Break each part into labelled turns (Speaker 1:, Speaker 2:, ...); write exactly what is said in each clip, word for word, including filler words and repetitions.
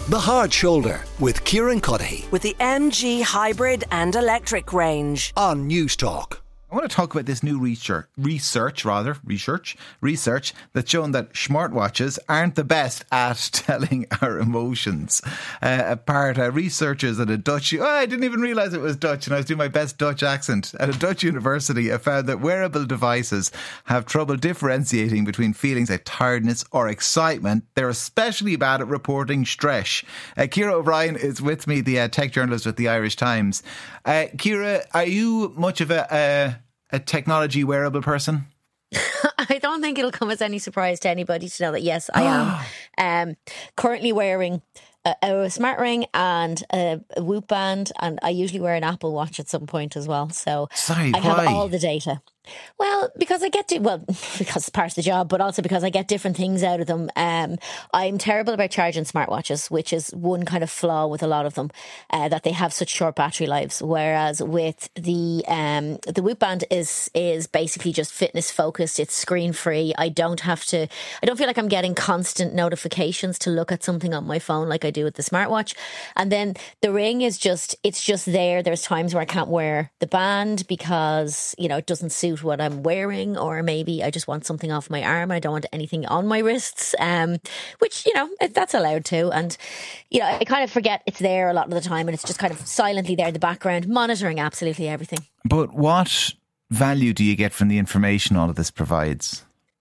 Speaker 1: The Hard Shoulder with Kieran Cuddihy
Speaker 2: with the M G Hybrid and Electric range
Speaker 1: on News Talk.
Speaker 3: I want to talk about this new research, research rather, research, research that's shown that smartwatches aren't the best at telling our emotions. Uh, apart, uh, researchers at a Dutch, oh, I didn't even realise it was Dutch, and I was doing my best Dutch accent. At a Dutch university, I found that wearable devices have trouble differentiating between feelings of tiredness or excitement. They're especially bad at reporting stress. Uh, Ciara O'Brien is with me, the uh, tech journalist with the Irish Times. Uh, Ciara, are you much of a... Uh, a technology wearable person?
Speaker 4: I don't think it'll come as any surprise to anybody to know that yes, I am. um, currently wearing a, a smart ring and a, a Whoop band, and I usually wear an Apple Watch at some point as well. So
Speaker 3: Sorry,
Speaker 4: I have
Speaker 3: why?
Speaker 4: all the data. Well, because I get to, well, because it's part of the job, but also because I get different things out of them. Um, I'm terrible about charging smartwatches, which is one kind of flaw with a lot of them, uh, that they have such short battery lives. Whereas with the um, the Whoop band is is basically just fitness focused. It's screen free. I don't have to. I don't feel like I'm getting constant notifications to look at something on my phone like I do with the smartwatch. And then the ring is just it's just there. There's times where I can't wear the band because you know it doesn't suit what I'm wearing, or maybe I just want something off my arm. I don't want anything on my wrists, um, which, you know, that's allowed too. And, you know, I kind of forget it's there a lot of the time, and it's just kind of silently there in the background, monitoring absolutely everything.
Speaker 3: But what value do you get from the information all of this provides?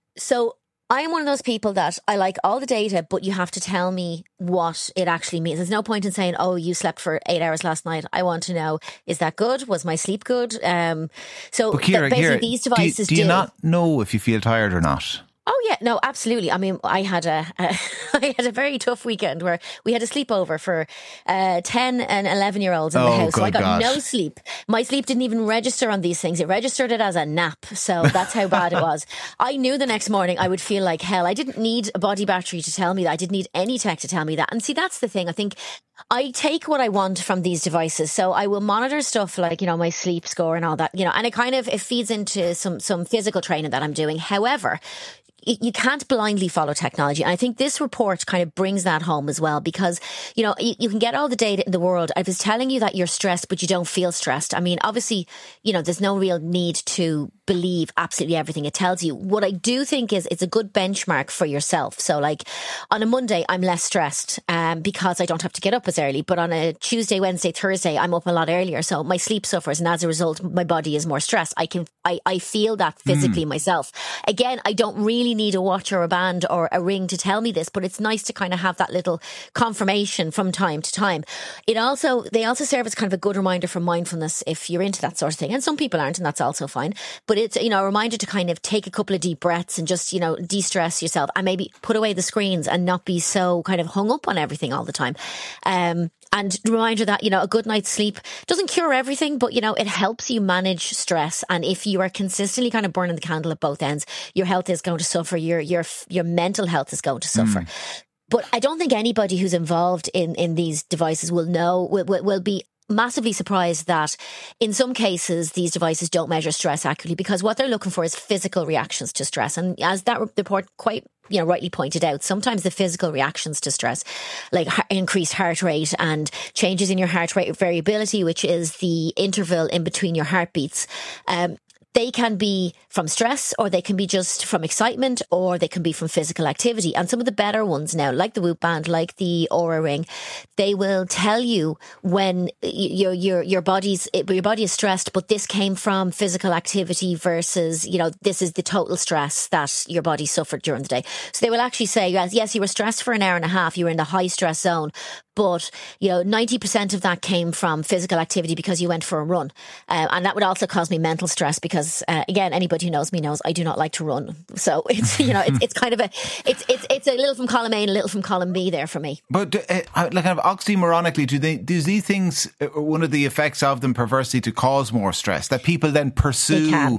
Speaker 4: So I'm one of those people that I like all the data, but you have to tell me what it actually means. There's no point in saying, oh, you slept for eight hours last night. I want to know, is that good? Was my sleep good? Um, so
Speaker 3: but Ciara,
Speaker 4: basically
Speaker 3: Ciara,
Speaker 4: these devices
Speaker 3: do, you, do you
Speaker 4: do.
Speaker 3: not know if you feel tired or not?
Speaker 4: Oh yeah, no, absolutely. I mean, I had a, a I had a very tough weekend where we had a sleepover for uh, ten and eleven year olds in
Speaker 3: oh,
Speaker 4: the house. So I got
Speaker 3: gosh.
Speaker 4: no sleep. My sleep didn't even register on these things. It registered it as a nap. So that's how bad it was. I knew the next morning I would feel like hell. I didn't need a body battery to tell me that. I didn't need any tech to tell me that. And see, that's the thing. I think I take what I want from these devices. So I will monitor stuff like, you know, my sleep score and all that, you know, and it kind of, it feeds into some, some physical training that I'm doing. However, you can't blindly follow technology. And I think this report kind of brings that home as well, because, you know, you, you can get all the data in the world. I was telling you that you're stressed, but you don't feel stressed. I mean, obviously, you know, there's no real need to believe absolutely everything it tells you. What I do think is it's a good benchmark for yourself. So like on a Monday, I'm less stressed um, because I don't have to get up as early. But on a Tuesday, Wednesday, Thursday, I'm up a lot earlier. So my sleep suffers. And as a result, my body is more stressed. I can, I, I feel that physically mm. myself. Again, I don't really need a watch or a band or a ring to tell me this, but it's nice to kind of have that little confirmation from time to time. It also, they also serve as kind of a good reminder for mindfulness if you're into that sort of thing. And some people aren't, and that's also fine. But it's, you know, a reminder to kind of take a couple of deep breaths and just, you know, de-stress yourself and maybe put away the screens and not be so kind of hung up on everything all the time. Um, And reminder that, you know, a good night's sleep doesn't cure everything, but, you know, it helps you manage stress. And if you are consistently kind of burning the candle at both ends, your health is going to suffer. Your your your mental health is going to suffer. Mm. But I don't think anybody who's involved in, in these devices will know, will, will, will be massively surprised that in some cases these devices don't measure stress accurately, because what they're looking for is physical reactions to stress. And as that report quite you know rightly pointed out, sometimes the physical reactions to stress, like increased heart rate and changes in your heart rate variability, which is the interval in between your heartbeats, um, they can be from stress, or they can be just from excitement, or they can be from physical activity. And some of the better ones now, like the Whoop band, like the Oura ring, they will tell you when your your your body's your body is stressed, but this came from physical activity versus, you know, this is the total stress that your body suffered during the day. So they will actually say, yes, yes, you were stressed for an hour and a half, you were in the high stress zone, but, you know, ninety percent of that came from physical activity because you went for a run. Um, and that would also cause me mental stress because, uh, again, anybody who knows me knows I do not like to run. So it's, you know, it's, it's kind of a, it's, it's, it's a little from column A and a little from column B there for me.
Speaker 3: But uh, like kind of oxymoronically, do they, do these things, uh, one of the effects of them perversely to cause more stress, that people then pursue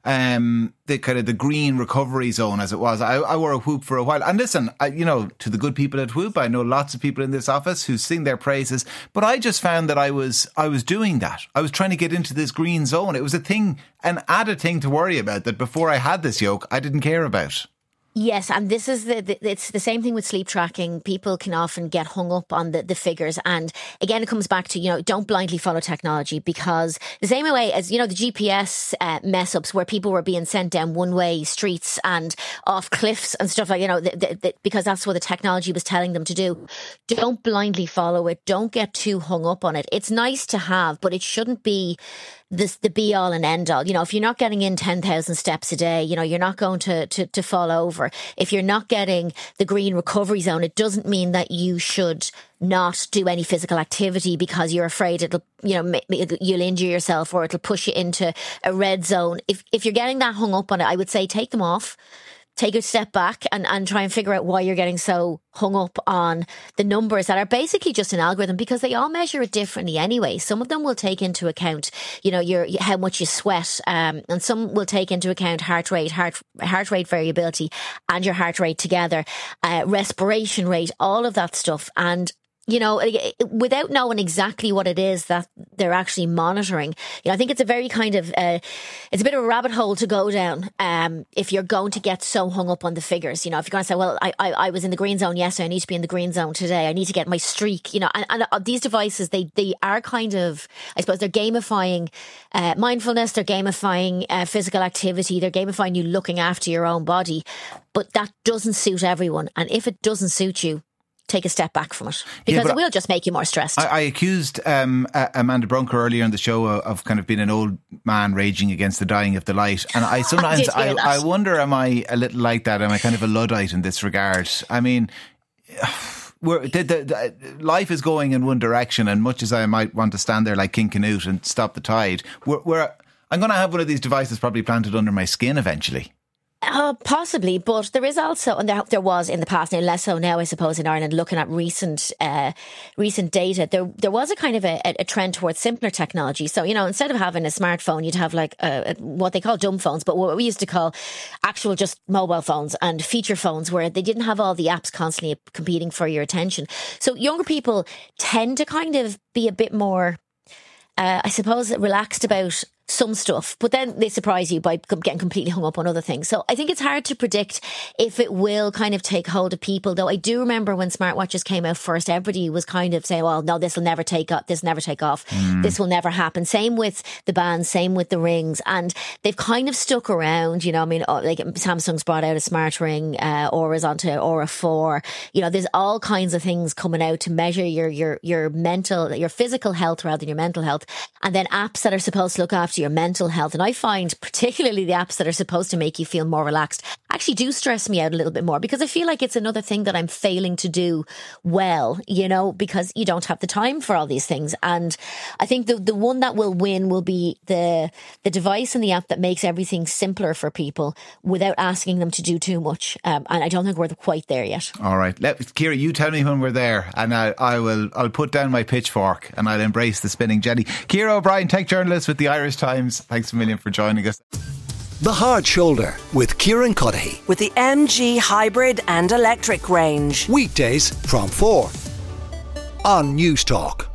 Speaker 3: um, the kind of the green recovery zone, as it was. I, I wore a Whoop for a while. And listen, I, you know, to the good people at Whoop, I know lots of people in this office who sing their praises, but I just found that I was, I was doing that. I was trying to get into this green zone. It was a thing, an added thing to worry about that before I had this yoke, I didn't care about.
Speaker 4: Yes, and this is the, the it's the same thing with sleep tracking. People can often get hung up on the, the figures, and again, it comes back to, you know, don't blindly follow technology, because the same way as, you know, the G P S uh, mess ups where people were being sent down one way streets and off cliffs and stuff like, you know, the, the, the, because that's what the technology was telling them to do. Don't blindly follow it. Don't get too hung up on it. It's nice to have, but it shouldn't be this the be all and end all. You know, if you're not getting in ten thousand steps a day, you know, you're not going to, to, to fall over. If you're not getting the green recovery zone, it doesn't mean that you should not do any physical activity because you're afraid it'll, you know, you'll injure yourself or it'll push you into a red zone. If, if you're getting that hung up on it, I would say take them off. Take a step back and, and try and figure out why you're getting so hung up on the numbers that are basically just an algorithm, because they all measure it differently anyway. Some of them will take into account, you know, your how much you sweat, um, and some will take into account heart rate, heart heart rate variability, and your heart rate together, uh, respiration rate, all of that stuff. And you know, without knowing exactly what it is that they're actually monitoring, you know, I think it's a very kind of, uh, it's a bit of a rabbit hole to go down um, if you're going to get so hung up on the figures. You know, if you're going to say, well, I, I, I was in the green zone yesterday, I need to be in the green zone today, I need to get my streak, you know, and, and these devices, they, they are kind of, I suppose they're gamifying uh, mindfulness, they're gamifying uh, physical activity, they're gamifying you looking after your own body, but that doesn't suit everyone. And if it doesn't suit you, take a step back from it, because yeah, it will just make you more stressed.
Speaker 3: I, I accused um, uh, Amanda Brunker earlier in the show of, of kind of being an old man raging against the dying of the light. And I sometimes I, I, I wonder, am I a little like that? Am I kind of a Luddite in this regard? I mean, we're, the, the, the, life is going in one direction, and much as I might want to stand there like King Canute and stop the tide, we're, we're, I'm going to have one of these devices probably planted under my skin eventually.
Speaker 4: Uh, possibly, but there is also, and there, there was in the past, now less so now, I suppose, in Ireland, looking at recent uh, recent data, there there was a kind of a, a trend towards simpler technology. So, you know, instead of having a smartphone, you'd have like a, a, what they call dumb phones, but what we used to call actual just mobile phones and feature phones, where they didn't have all the apps constantly competing for your attention. So younger people tend to kind of be a bit more, uh, I suppose, relaxed about some stuff, but then they surprise you by getting completely hung up on other things. So I think it's hard to predict if it will kind of take hold of people, though I do remember when smartwatches came out first, everybody was kind of saying, well, no, this will never take off, this will never take off, mm. this will never happen. Same with the bands, same with the rings, and they've kind of stuck around, you know, I mean, like Samsung's brought out a smart ring, uh, Aura's onto Aura four, you know, there's all kinds of things coming out to measure your, your, your mental, your physical health rather than your mental health, and then apps that are supposed to look after your mental health. And I find particularly the apps that are supposed to make you feel more relaxed actually do stress me out a little bit more, because I feel like it's another thing that I'm failing to do well, you know, because you don't have the time for all these things. And I think the the one that will win will be the the device and the app that makes everything simpler for people without asking them to do too much. Um, and I don't think we're quite there yet.
Speaker 3: All right, Let, Ciara, you tell me when we're there, and I, I will. I'll put down my pitchfork and I'll embrace the spinning jenny. Ciara O'Brien, tech journalist with the Irish Times. Thanks a million for joining us.
Speaker 1: The Hard Shoulder with Kieran Cuddihy.
Speaker 2: With the M G hybrid and electric range.
Speaker 1: Weekdays from four on News Talk.